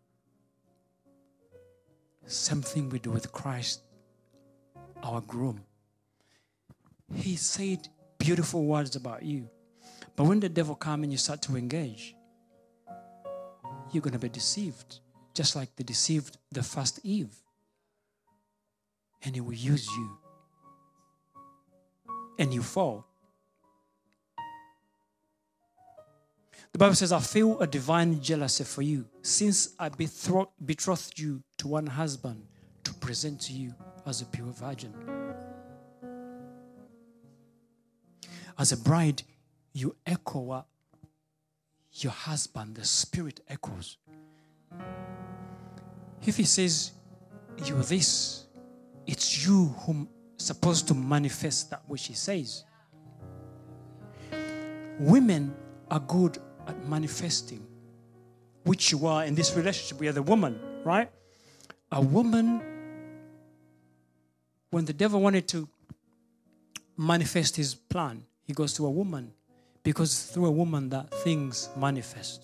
Same thing we do with Christ, our groom. He said beautiful words about you. But when the devil comes and you start to engage, you're going to be deceived. Just like they deceived the first Eve. And he will use you. And you fall. The Bible says, I feel a divine jealousy for you, since I betro- betrothed you to one husband to present to you as a pure virgin. As a bride, you echo what your husband, the Spirit, echoes. If he says, you're this, it's you who's supposed to manifest that which he says. Women are good at manifesting, which you are in this relationship. We are the woman, right? A woman, when the devil wanted to manifest his plan, he goes to a woman, because through a woman that things manifest.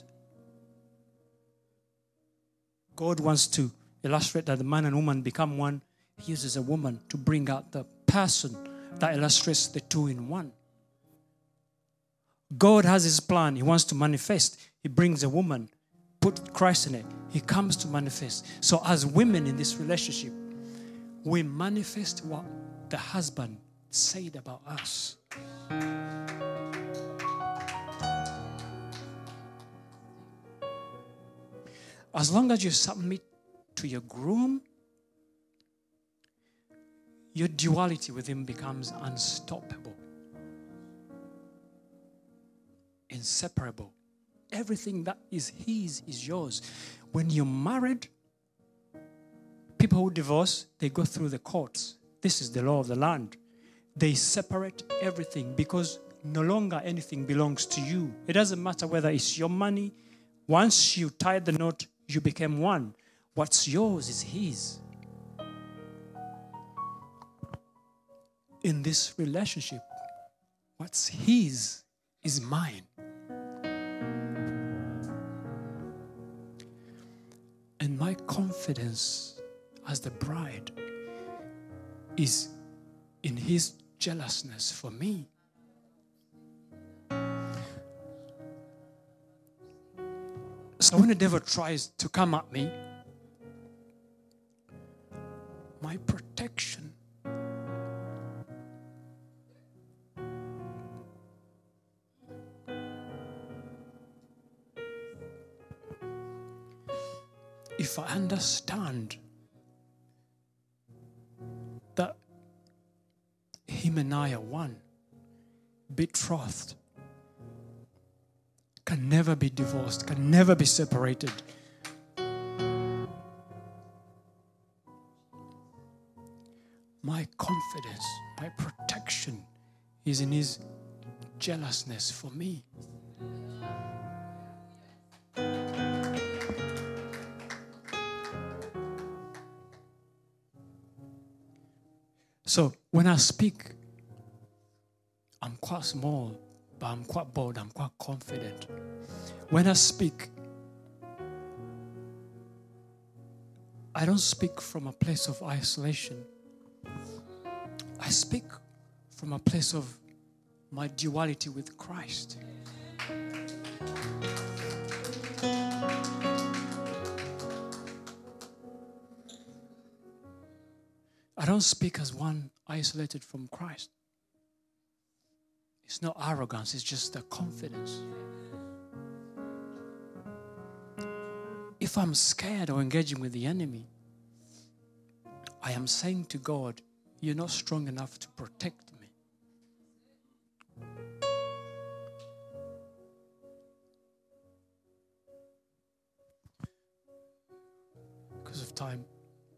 God wants to illustrate that the man and woman become one. He uses a woman to bring out the person that illustrates the two in one. God has his plan. He wants to manifest. He brings a woman, put Christ in it. He comes to manifest. So as women in this relationship, we manifest what the husband said about us. As long as you submit to your groom, your duality with him becomes unstoppable, inseparable. Everything that is his is yours. When you're married, people who divorce, they go through the courts. This is the law of the land. They separate everything because no longer anything belongs to you. It doesn't matter whether it's your money. Once you tied the knot, you became one. What's yours is his. In this relationship, what's his is mine. And my confidence as the bride is in his jealousness for me. So when the devil tries to come at me, my protection if I understand that him and I are one, betrothed, can never be divorced, can never be separated. My confidence, my protection is in his jealousness for me. So when I speak, I'm quite small, but I'm quite bold, I'm quite confident. When I speak, I don't speak from a place of isolation. I speak from a place of my duality with Christ. I don't speak as one isolated from Christ. It's not arrogance, it's just a confidence. If I'm scared or engaging with the enemy, I am saying to God, you're not strong enough to protect me. Because of time.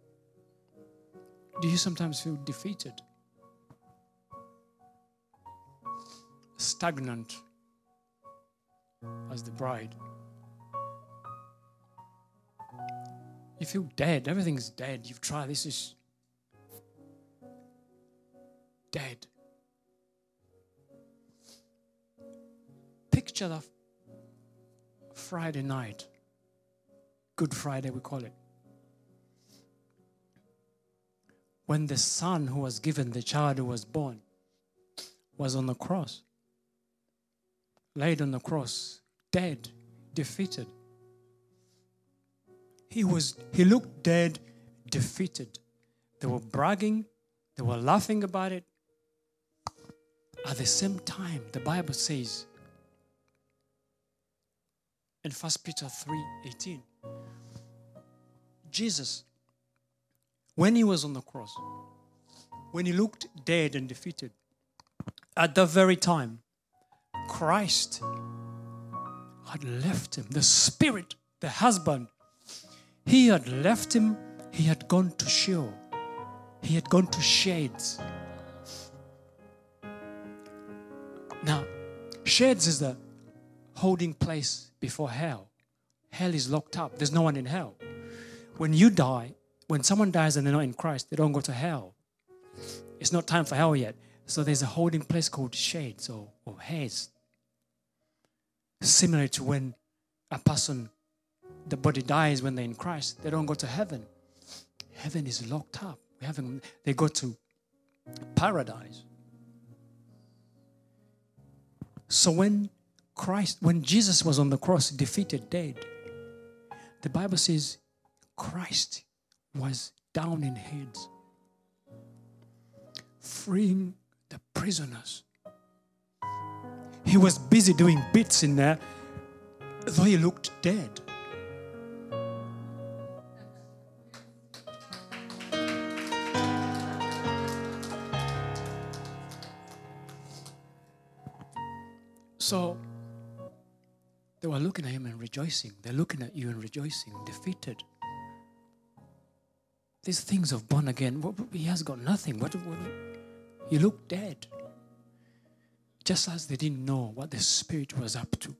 Do you sometimes feel defeated? Stagnant as the bride? You feel dead. Everything's dead. You've tried. This is dead. Picture that Friday night. Good Friday, we call it. When the son who was given, the child who was born, was on the cross. Laid on the cross, dead, defeated. He was, he looked dead, defeated. They were bragging, they were laughing about it. At the same time, the Bible says in First Peter three eighteen, Jesus, when he was on the cross, when he looked dead and defeated, at that very time, Christ had left him. The Spirit, the husband, he had left him. He had gone to Sheol. He had gone to Shades. Now, Shades is the holding place before hell. Hell is locked up. There's no one in hell. When you die, when someone dies and they're not in Christ, they don't go to hell. It's not time for hell yet. So there's a holding place called shades or, or Hades. Similar to when a person, the body dies when they're in Christ, they don't go to heaven. Heaven is locked up. We haven't, they go to paradise. So when Christ, when Jesus was on the cross, defeated, dead, the Bible says Christ was down in Hades, freeing the prisoners. He was busy doing bits in there, though he looked dead. So they were looking at him and rejoicing. They're looking at you and rejoicing, defeated. These things of born again, what, he has got nothing. What, what, you look dead. Just as they didn't know what the Spirit was up to,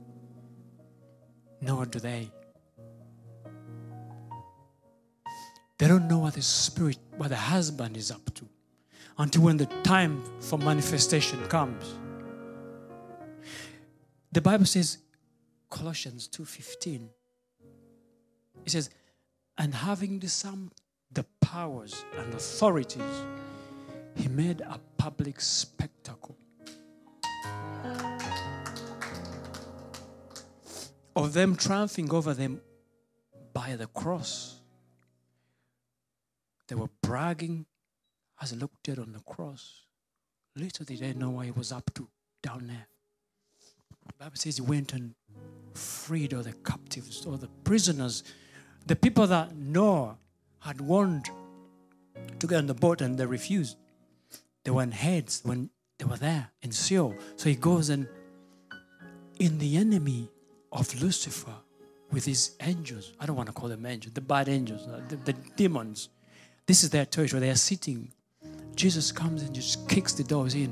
nor do they. They don't know what the Spirit, what the husband is up to, until when the time for manifestation comes. The Bible says, Colossians two fifteen, it says, and having disarmed the powers and authorities, he made a public spectacle of them, triumphing over them by the cross. They were bragging as they looked dead on the cross. Little did they know what he was up to down there. The Bible says he went and freed all the captives, all the prisoners, the people that Noah had warned to get on the boat and they refused. They were in Hades when they were there in Sheol. So he goes and in the enemy of Lucifer with his angels, I don't want to call them angels, the bad angels, the, the demons. This is their territory. They are sitting. Jesus comes and just kicks the doors in.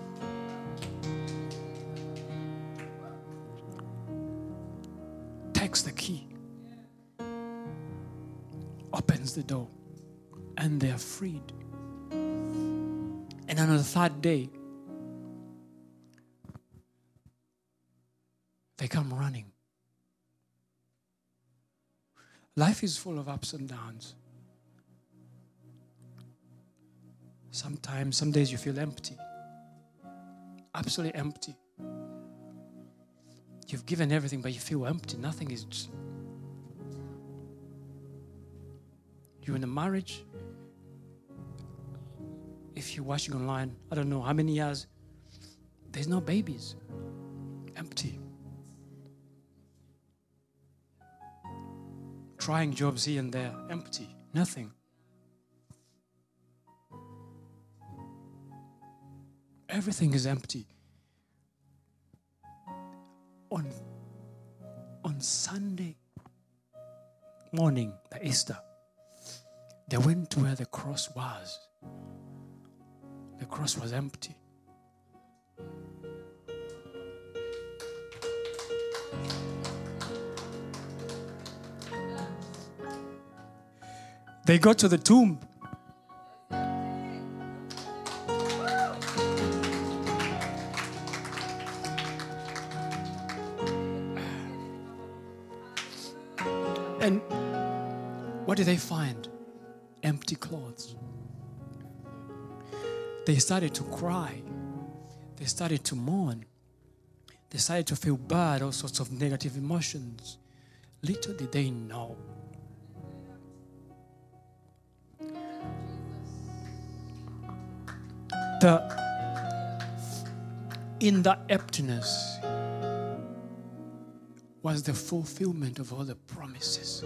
Takes the key, opens the door, and they are freed. And on the third day, they come running. Life is full of ups and downs. Sometimes, some days you feel empty, absolutely empty. You've given everything, but you feel empty. Nothing is. Just... You're in a marriage. If you're watching online, I don't know how many years, there's no babies. Empty. Trying jobs here and there. Empty. Nothing. Everything is empty. On, on Sunday morning, the Easter, they went to where the cross was. The cross was empty. They got to the tomb. And what did they find? Empty clothes. They started to cry. They started to mourn. They started to feel bad, all sorts of negative emotions. Little did they know. The, in the emptiness was the fulfillment of all the promises.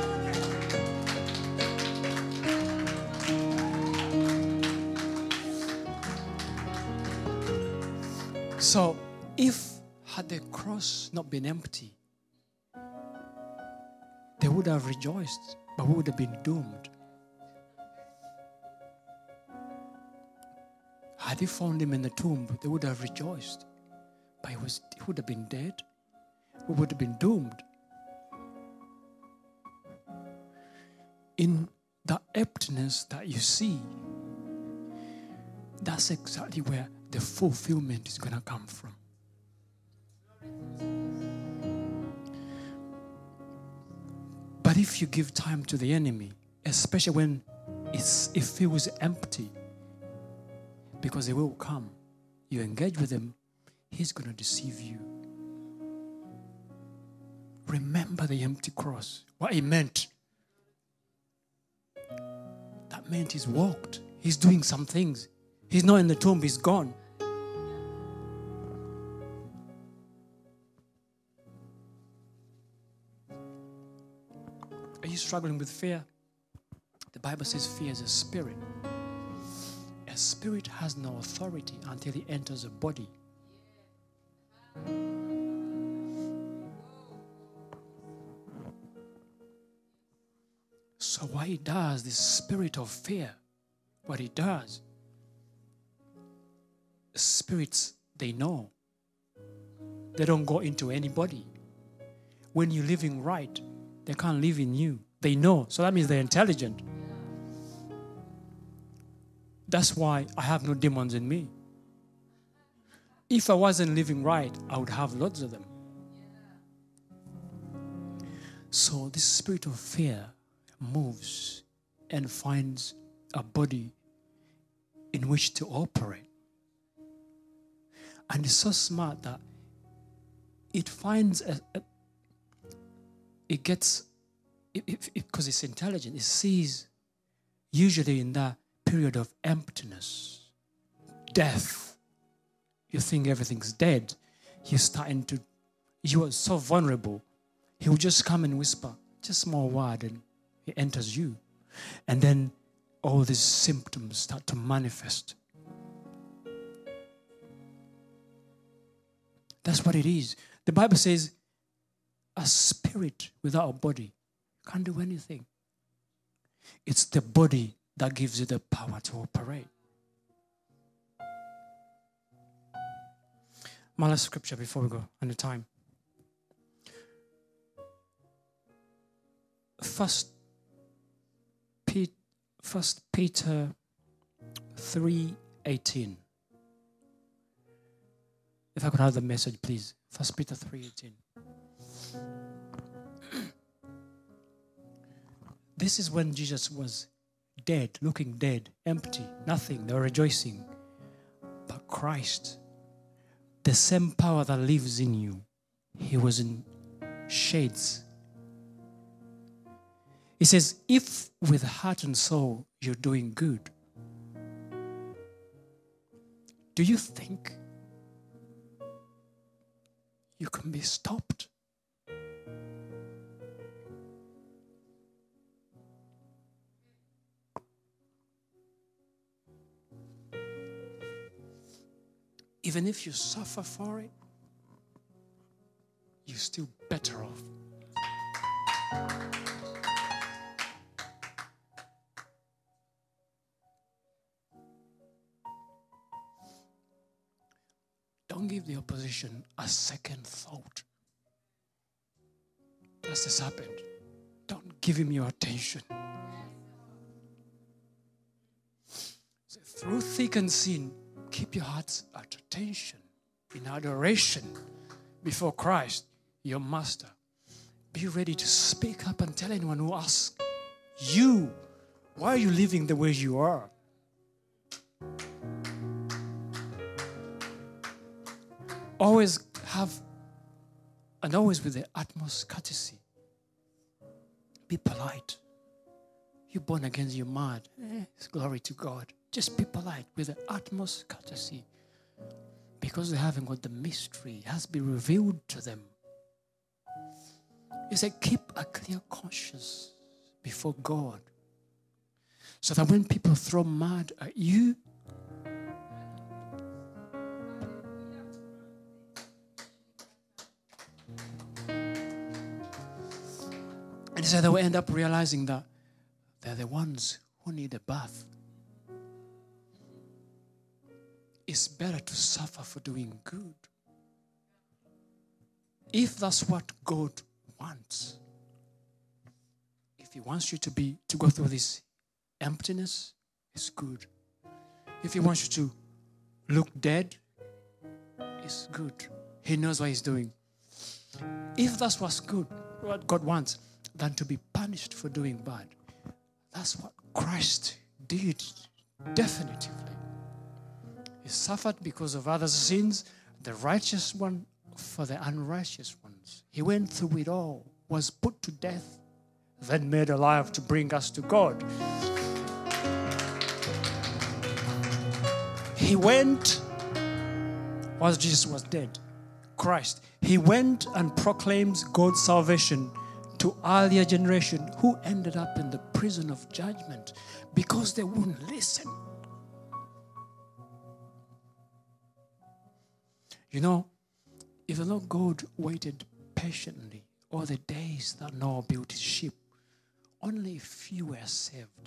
So, if had the cross not been empty, they would have rejoiced, but we would have been doomed. Had they found him in the tomb, they would have rejoiced, but he was, he would have been dead. we would have been doomed. In the emptiness that you see, that's exactly where the fulfillment is going to come from. But if you give time to the enemy, especially when it's, it feels empty, because he will come, you engage with him, he's going to deceive you. Remember the empty cross, what it meant. That meant he's walked. He's doing some things. He's not in the tomb, he's gone. Are you struggling with fear? The Bible says fear is a spirit. A spirit has no authority until it enters a body. So what he does, this spirit of fear, what he does, spirits, they know. They don't go into anybody. When you're living right, they can't live in you. They know. So that means they're intelligent. That's why I have no demons in me. If I wasn't living right, I would have lots of them. So this spirit of fear moves and finds a body in which to operate. And it's so smart that it finds a, a it gets, because it, it, it, it's intelligent, it sees usually in that period of emptiness, death. You think everything's dead. You're starting to, you are so vulnerable. He will just come and whisper, just a small word, and it enters you. And then all these symptoms start to manifest. That's what it is. The Bible says, a spirit without a body can't do anything. It's the body that gives you the power to operate. My last scripture before we go on the time. First, Pete, First Peter three eighteen. If I could have the message, please. First Peter three eighteen. This is when Jesus was dead, looking dead, empty, nothing. They were rejoicing. But Christ, the same power that lives in you, he was in shades. He says, if with heart and soul you're doing good, do you think you can be stopped? Even if you suffer for it, you're still better off. Don't give the opposition a second thought. That's just happened. Don't give him your attention. So through thick and thin, keep your hearts at attention, in adoration before Christ, your master. Be ready to speak up and tell anyone who asks you, why are you living the way you are? Always have, and always with the utmost courtesy. Be polite. You're born again, you're mad. Eh, it's glory to God. Just be polite with the utmost courtesy. Because they haven't got the mystery. It has to be revealed to them. He said, keep a clear conscience before God. So that when people throw mud at you, and he said they will end up realizing that they're the ones who need a bath. It's better to suffer for doing good. If that's what God wants, if He wants you to be to go through this emptiness, it's good. If He wants you to look dead, it's good. He knows what He's doing. If that's what's good, what God wants, than to be punished for doing bad. That's what Christ did, definitively. He suffered because of others' sins, the righteous one for the unrighteous ones. He went through it all, was put to death, then made alive to bring us to God. He went, while Jesus was dead, Christ, He went and proclaimed God's salvation to earlier generation who ended up in the prison of judgment because they wouldn't listen. You know, if the Lord God waited patiently all the days that Noah built his ship, only a few were saved.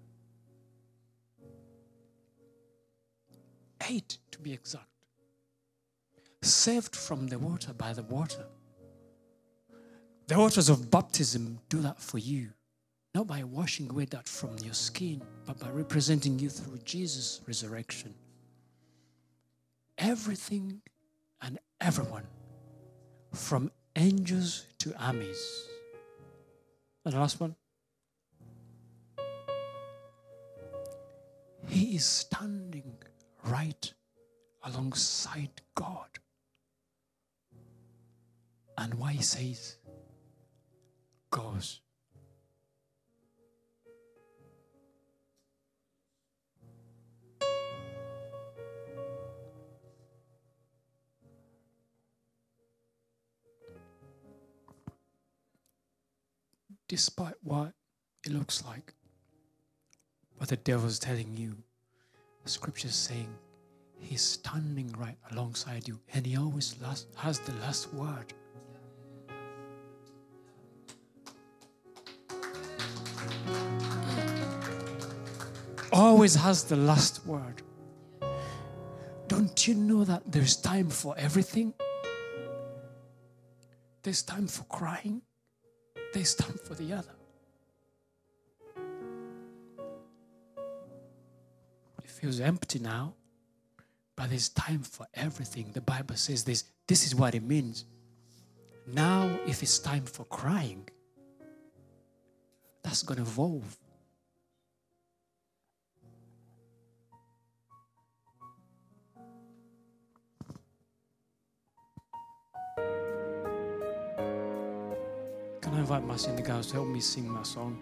Eight, to be exact. Saved from the water by the water. The waters of baptism do that for you. Not by washing away that from your skin, but by representing you through Jesus' resurrection. Everything and everyone, from angels to armies. And the last one. He is standing right alongside God. And why He says, goes. Despite what it looks like, what the devil is telling you, the scripture is saying He's standing right alongside you, and He always last, has the last word. Always has the last word. Don't you know that there's time for everything? There's time for crying. There's time for the other. It feels empty now, but there's time for everything. The Bible says this. This is what it means. Now, if it's time for crying, that's going to evolve. Can I invite Marcy and the girls to help me sing my song?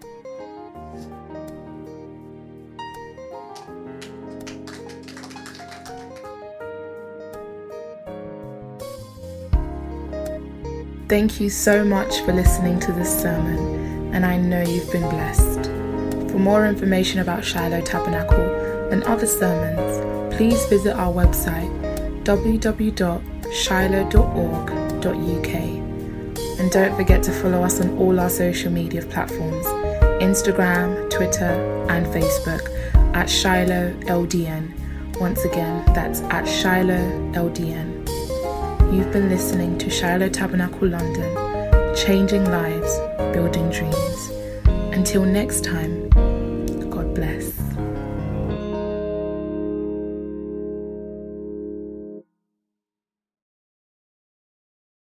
Thank you so much for listening to this sermon, and I know you've been blessed. For more information about Shiloh Tabernacle and other sermons, please visit our website w w w dot shiloh dot org dot u k. And don't forget to follow us on all our social media platforms, Instagram, Twitter, and Facebook at Shiloh L D N. Once again, that's at Shiloh L D N. You've been listening to Shiloh Tabernacle London, changing lives, building dreams. Until next time, God bless.